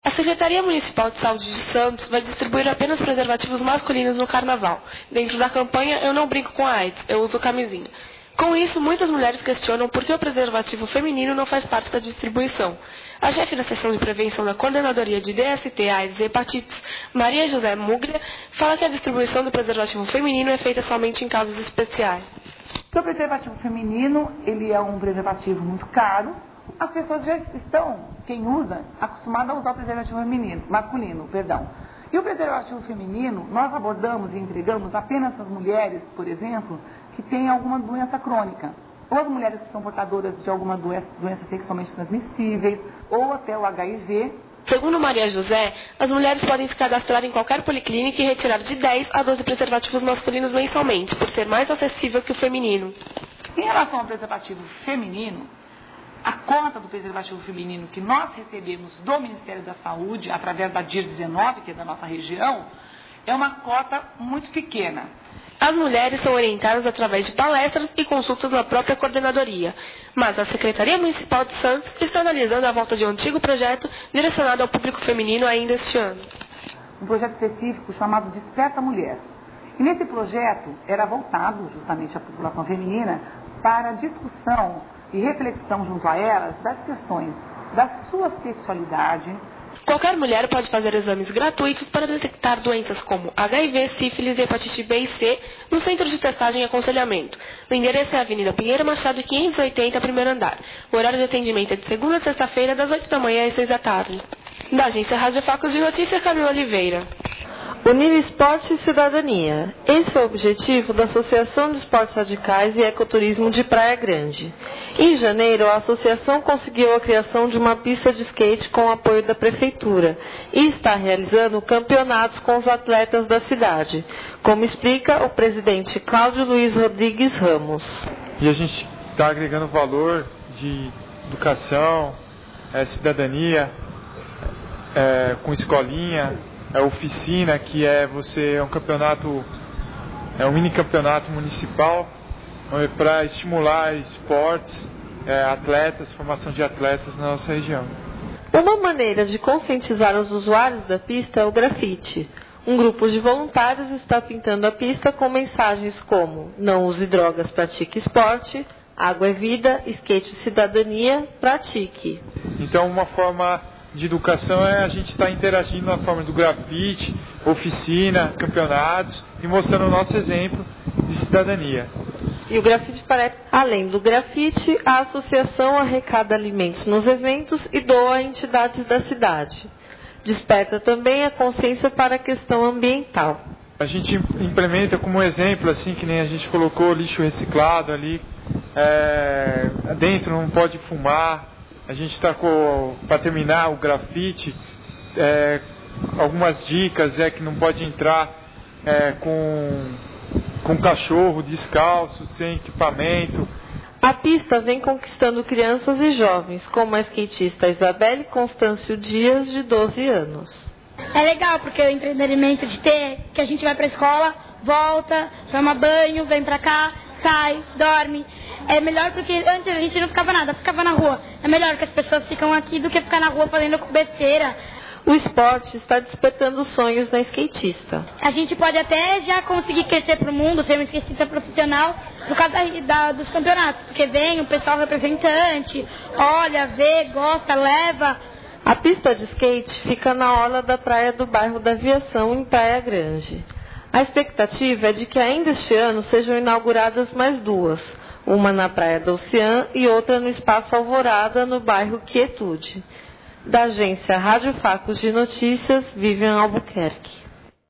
A Secretaria Municipal de Saúde de Santos vai distribuir apenas preservativos masculinos no Carnaval. Dentro da campanha Eu Não Brinco com a AIDS, eu uso camisinha. Com isso, muitas mulheres questionam por que o preservativo feminino não faz parte da distribuição. A chefe da seção de prevenção da Coordenadoria de DST, AIDS e Hepatites, Maria José Muglia, fala que a distribuição do preservativo feminino é feita somente em casos especiais. O preservativo feminino, ele é um preservativo muito caro. As pessoas já estão, quem usa, acostumada a usar o preservativo masculino. E o preservativo feminino, nós abordamos e entregamos apenas as mulheres, por exemplo, que têm alguma doença crônica. Ou as mulheres que são portadoras de alguma doença sexualmente transmissíveis, ou até o HIV. Segundo Maria José, as mulheres podem se cadastrar em qualquer policlínica e retirar de 10 a 12 preservativos masculinos mensalmente, por ser mais acessível que o feminino. Em relação ao preservativo feminino, a cota do preservativo feminino que nós recebemos do Ministério da Saúde, através da DIR-19, que é da nossa região, é uma cota muito pequena. As mulheres são orientadas através de palestras e consultas na própria coordenadoria, mas a Secretaria Municipal de Santos está analisando a volta de um antigo projeto direcionado ao público feminino ainda este ano. Um projeto específico chamado Desperta Mulher. E nesse projeto era voltado justamente à população feminina para discussão e reflexão junto a elas das questões da sua sexualidade. Qualquer mulher pode fazer exames gratuitos para detectar doenças como HIV, sífilis, hepatite B e C no Centro de Testagem e Aconselhamento. O endereço é a Avenida Pinheiro Machado 580, primeiro andar. O horário de atendimento é de segunda a sexta-feira, das 8 da manhã às 6 da tarde. Da agência Rádio Facos de Notícias, Camila Oliveira. Unir esporte e cidadania. Esse foi o objetivo da Associação de Esportes Radicais e Ecoturismo de Praia Grande. Em janeiro, a associação conseguiu a criação de uma pista de skate com o apoio da Prefeitura e está realizando campeonatos com os atletas da cidade, como explica o presidente Cláudio Luiz Rodrigues Ramos. E a gente está agregando valor de educação, cidadania, com escolinha, oficina, que é um campeonato, um mini campeonato municipal para estimular esportes, atletas, formação de atletas na nossa região. Uma maneira de conscientizar os usuários da pista é o grafite. Um grupo de voluntários está pintando a pista com mensagens como: não use drogas, pratique esporte, água é vida, skate cidadania, pratique. Então, uma forma de educação é a gente estar interagindo na forma do grafite, oficina, campeonatos e mostrando o nosso exemplo de cidadania. E o grafite parece, além do grafite, a associação arrecada alimentos nos eventos e doa a entidades da cidade. Desperta também a consciência para a questão ambiental. A gente implementa como exemplo, assim, que nem a gente colocou lixo reciclado ali, dentro não pode fumar. A gente está para terminar o grafite, algumas dicas que não pode entrar com cachorro descalço, sem equipamento. A pista vem conquistando crianças e jovens, como a skatista Isabelle Constâncio Dias, de 12 anos. É legal, porque o entretenimento de ter, que a gente vai para a escola, volta, toma banho, vem para cá, sai, dorme. É melhor porque antes a gente não ficava nada, ficava na rua. É melhor que as pessoas ficam aqui do que ficar na rua fazendo besteira. O esporte está despertando sonhos na skatista. A gente pode até já conseguir crescer para o mundo, ser uma skatista profissional por causa dos campeonatos. Porque vem o pessoal representante, olha, vê, gosta, leva. A pista de skate fica na orla da praia do bairro da Aviação, em Praia Grande. A expectativa é de que ainda este ano sejam inauguradas mais duas, uma na Praia do Oceã e outra no Espaço Alvorada, no bairro Quietude. Da agência Rádio Facos de Notícias, Vivian Albuquerque.